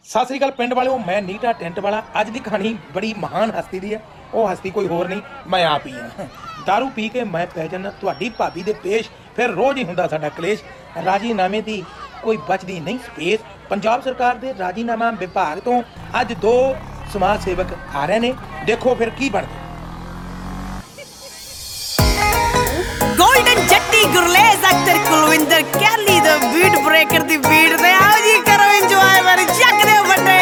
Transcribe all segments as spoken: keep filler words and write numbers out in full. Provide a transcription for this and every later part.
ਸਤਿ ਸ੍ਰੀ ਅਕਾਲ ਪਿੰਡ ਵਾਲਿਓ, ਮੈਂ ਨੀਟਾ ਟੈਂਟ ਵਾਲਾ। ਅੱਜ ਦੀ ਕਹਾਣੀ ਬੜੀ ਮਹਾਨ ਹਸਤੀ ਦੀ ਹੈ। ਉਹ ਹਸਤੀ ਕੋਈ ਹੋਰ ਨਹੀਂ, ਮੈਂ ਆਪ ਹੀ ਹਾਂ। ਦਾਰੂ ਪੀ ਕੇ ਮੈਂ ਪੈ ਜਾਂਦਾ ਤੁਹਾਡੀ ਭਾਬੀ ਦੇ ਪੇਸ਼, ਫਿਰ ਰੋਜ਼ ਹੀ ਹੁੰਦਾ ਸਾਡਾ ਕਲੇਸ਼। ਰਾਜੀਨਾਮੇ ਦੀ ਕੋਈ ਬਚਦੀ ਨਹੀਂ ਸਪੇਸ। ਪੰਜਾਬ ਸਰਕਾਰ ਦੇ ਰਾਜੀਨਾਮਾ ਵਿਭਾਗ ਤੋਂ ਅੱਜ ਦੋ ਸਮਾਜ ਸੇਵਕ ਆ ਰਹੇ ਨੇ, ਦੇਖੋ ਫਿਰ ਕੀ ਬਣਦਾ। ਗੋਲਡਨ ਜੱਟੀ ਗੁਰਲੇਜ਼ ਅਖਤਰ ਕੁਲਵਿੰਦਰ ਕੈਲੀ ਦਾ ਬੀਟ ਬ੍ਰੇਕਰ ਦੀ ਬੀਟ ਤੇ ਆਓ ਜੀ ਕਰੋ ਇੰਜੋਏ ਮੇਰੇ ਜੱਗ ਦੇ ਵੱਡੇ।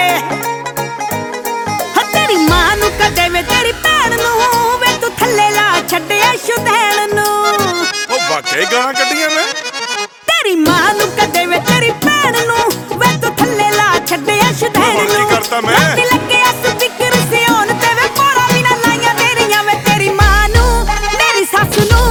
ਹਾਂ ਤੇਰੀ ਮਾਂ ਨੂੰ ਕਦੇ ਵੇ ਤੇਰੀ ਭੈਣ ਨੂੰ ਵੇ ਤੂੰ ਥੱਲੇ ਲਾ ਛੱਡਿਆ ਸ਼ੁਦੈਣ ਨੂੰ। ਉਹ ਵਾਕਈ ਗਾਲਾਂ ਕੱਢੀਆਂ ਮੈਂ। ਤੇਰੀ ਮਾਂ ਨੂੰ ਕਦੇ ਵੇ ਤੇਰੀ ਭੈਣ ਨੂੰ ਵੇ ਤੂੰ ਥੱਲੇ ਲਾ ਛੱਡਿਆ ਸ਼ੁਦੈਣ ਨੂੰ। ਕੀ ਕਰਤਾ ਮੈਂ ਲੱਗਿਆ ਸਪੀਕਰ ਸਿਓਨ ਤੇ ਵੇ ਕੋਲਾ ਵੀ ਨਾ ਲਾਈਆਂ ਤੇਰੀਆਂ ਵੇ ਤੇਰੀ ਮਾਂ ਨੂੰ ਮੇਰੀ ਸੱਸ ਨੂੰ।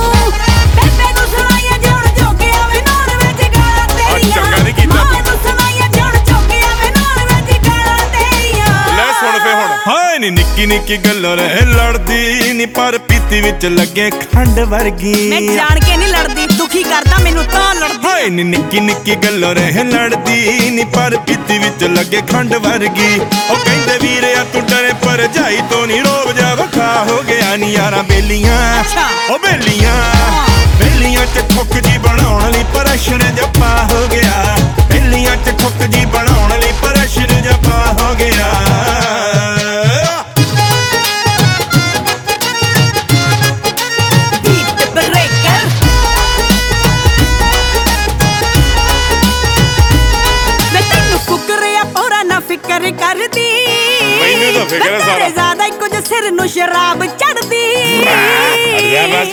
ਨੀ ਨਿੱਕੀ ਨਿੱਕੀ ਗੱਲੋਂ ਰਹਿ ਲੜਦੀ ਨੀ, ਪਰ ਪੀਤੀ ਵਿੱਚ ਲੱਗੇ ਖੰਡ ਵਰਗੀ। ਮੈਂ ਜਾਣ ਕੇ ਨਹੀਂ ਲੜਦੀ, ਦੁਖੀ ਕਰਦਾ ਮੈਨੂੰ ਤਾਂ ਲੜਦੀ। ਹਾਏ ਨੀ ਨਿੱਕੀ ਨਿੱਕੀ ਗੱਲੋਂ ਰਹਿ ਲੜਦੀ ਨੀ, ਪਰ ਪੀਤੀ ਵਿੱਚ ਲੱਗੇ ਖੰਡ ਵਰਗੀ। ਉਹ ਕਹਿੰਦੇ ਵੀਰਿਆ ਤੂੰ ਡਰੇ ਪਰ ਜਾਈ ਤੋਂ ਨੀ ਰੋਬ ਜਾ ਵਖਾ ਹੋ ਗਿਆ ਨੀ ਯਾਰਾਂ ਬੇਲੀਆਂ। ਉਹ ਬੇਲੀਆਂ ਬੇਲੀਆਂ ਚ ਠੁੱਕ ਜੀ ਬਣਾਉਣ ਲਈ ਪ੍ਰੈਸ਼ਰ ਜੱਪਾ ਹੋ ਗਿਆ। ਬੇਲੀਆਂ ਚ ਠੁੱਕ ਜੀ ਬਣਾਉਣ ਲਈ ਪ੍ਰੈਸ਼ਰ ਜੱਪਾ ਹੋ ਗਿਆ। ਫਿਕਰ ਕਰਦੀ ਮੈਨੂੰ ਤਾਂ ਫਿਕਰ ਹੈ ਸਾਰਾ, ਜ਼ਿਆਦਾ ਕੁਝ ਸਿਰ ਨੂੰ ਸ਼ਰਾਬ ਚੜਦੀ। ਅਰੇ ਬਸ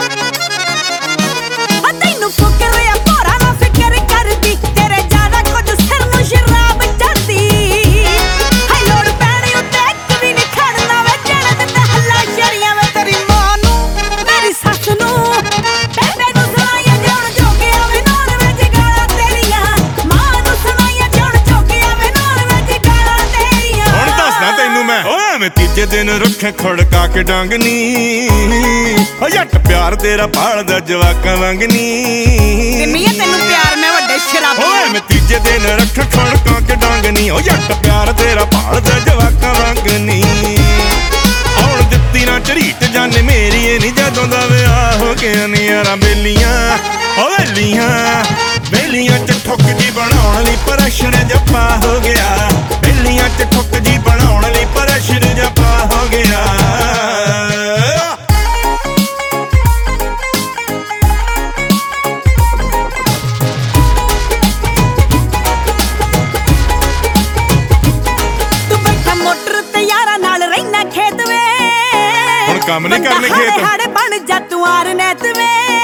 ਆ ਤੈਨੂੰ ਫਿਕਰ ਆ ਪੂਰਾ ਨਾ ਫਿਕਰ ਕਰਦੀ, ਤੇਰੇ ਜ਼ਿਆਦਾ ਕੁਝ ਸਿਰ ਨੂੰ ਸ਼ਰਾਬ ਚੜਦੀ। ਹਾਏ ਲੋੜ ਪੈਣੀ ਉੱਤੇ ਇੱਕ ਵੀ ਨਹੀਂ ਖੜਨਾ ਵੇ ਜਿਹੜਾ ਦਿੰਦਾ ਹੱਲਾ ਸ਼ਰੀਆਂ ਵੇ ਤੇਰੀ ਮਾਂ ਨੂੰ ਮੇਰੀ ਸੱਸ ਨੂੰ। ਬੇਬੇ ਨੂੰ ਸੁਣਾਈਆਂ ਜਾਣ ਜੋਗਿਆ ਵੇ ਨੌਨ ਵਿੱਚ ਗਾਲਾਂ ਤੇਰੀਆਂ। ਮਾਂ ਨੂੰ ਸੁਣਾਈਆਂ ਜਾਣ ਜੋਗਿਆ ਵੇ ਓਏ ਮੈਂ ਤੀਜੇ ਦਿਨ ਰੱਖੇ ਖੜਕਾ ਕੇ ਡਾਂਗਨੀ। ਓ ਜੱਟ ਪਿਆਰ ਤੇਰਾ ਭਾਲਦਾ ਜਵਾਕਾਂ ਵਾਂਗਨੀ। ਤੇ ਮੀਆਂ ਤੈਨੂੰ ਪਿਆਰ ਮੈਂ ਵੱਡੇ ਸ਼ਰਾਬੀ। ਓਏ ਮੈਂ ਤੀਜੇ ਦਿਨ ਰੱਖੇ ਖੜਕਾ ਕੇ ਡਾਂਗਨੀ। ਓ ਜੱਟ ਪਿਆਰ ਤੇਰਾ ਭਾਲਦਾ ਜਵਾਕਾਂ ਵਾਂਗਨੀ। ਆਉਣ ਦਿੱਤੀ ਨਾ ਝਰੀਟ ਜਾਨੇ ਮੇਰੀ ਏ ਨੀ ਜਦੋਂ ਦਾ ਵਿਆਹ ਹੋ ਗਿਆ ਨੀ ਯਾਰਾਂ ਬੇਲੀਆਂ। ਓ ਬੇਲੀਆਂ ਬੇਲੀਆਂ ਚ ਠੁੱਕ ਜੀ ਬਣਾਉਣ ਲਈ ਪ੍ਰੈਸ਼ਰ ਜੱਪਾ ਹੋ ਗਿਆ। ਬੇਲੀਆਂ ਚ ਠੁੱਕ ਜੀ ਬਣਾਉਣ ਲਈ ਪ੍ਰੈਸ਼ਰ ਜੱਪਾ ਹੋ ਗਿਆ। ਤੂੰ ਬੈਠਾ ਮੋਟਰ ਤੇ ਯਾਰਾਂ ਨਾਲ ਰਹਿਣਾ ਖੇਤ ਵੇ। ਹੁਣ ਕੰਮ ਨਹੀਂ ਕਰਨੇ ਖੇਤ। ਹਾੜੇ ਬਣ ਜਾ ਤੂੰ ਆਰ ਨੈਤ ਵੇ।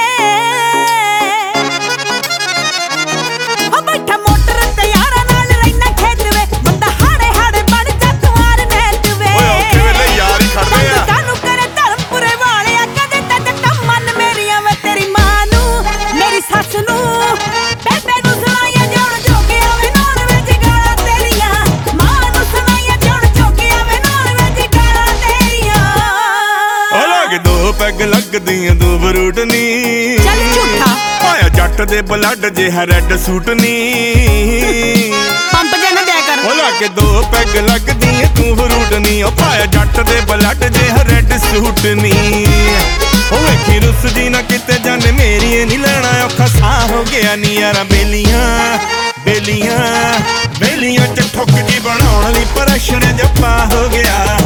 ਪੈਗ ਲੱਗਦੀਆਂ ਦੋ ਬਰੂਟ ਨੀ। ਚੱਲ ਝੂਠਾ ਆਇਆ ਜੱਟ ਦੇ ਬਲੱਡ ਜਿਹਾ ਰੈੱਡ ਸੂਟ ਨੀ। ਪੰਪ ਜੇ ਨਾ ਦਿਆ ਕਰ। ਉਹ ਲਾ ਕੇ ਦੋ ਪੈਗ ਲੱਗਦੀਆਂ ਤੂੰ ਬਰੂਟ ਨੀ। ਉਹ ਪਾਇਆ ਜੱਟ ਦੇ ਬਲੱਡ ਜਿਹਾ ਰੈੱਡ ਸੂਟ ਨੀ। ਉਹ ਵੇਖੀ ਰੁੱਸ ਜੀ ਨਾ ਕਿਤੇ ਜਾਨੇ ਮੇਰੀ ਏ ਨੀ ਲੈਣਾ ਔਖਾ ਸਾਹ ਹੋ ਗਿਆ ਨੀ ਯਾਰਾਂ ਬੇਲੀਆਂ। ਬੇਲੀਆਂ ਬੇਲੀਆਂ ਚ ਠੁੱਕ ਜੀ ਬਣਾਉਣ ਲਈ ਪ੍ਰੈਸ਼ਰ ਜੱਪਾ ਹੋ ਗਿਆ।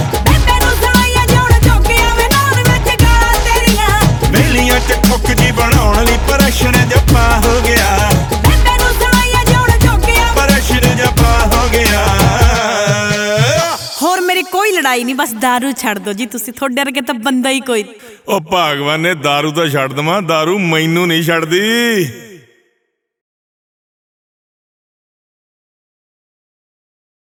ਬੇਲੀਆਂ ਚ ਠੁੱਕ ਜੀ ਬਣਾਉਣ ਲਈ ਪ੍ਰੈਸ਼ਰ ਜੱਪਾ ਹੋ ਗਿਆ। ਪ੍ਰੈਸ਼ਰ ਜੱਪਾ ਹੋ ਗਿਆ। ਹੋਰ ਮੇਰੀ ਕੋਈ ਲੜਾਈ ਨਹੀਂ, ਬਸ ਦਾਰੂ ਛੱਡ ਦੋ ਜੀ ਤੁਸੀਂ, ਤੁਹਾਡੇ ਵਰਗੇ ਤਾਂ ਬੰਦਾ ਹੀ ਕੋਈ। ਉਹ ਭਗਵਾਨ ਨੇ ਦਾਰੂ ਤਾਂ ਛੱਡ ਦਵਾਂ, ਦਾਰੂ ਮੈਨੂੰ ਨਹੀਂ ਛੱਡਦੀ।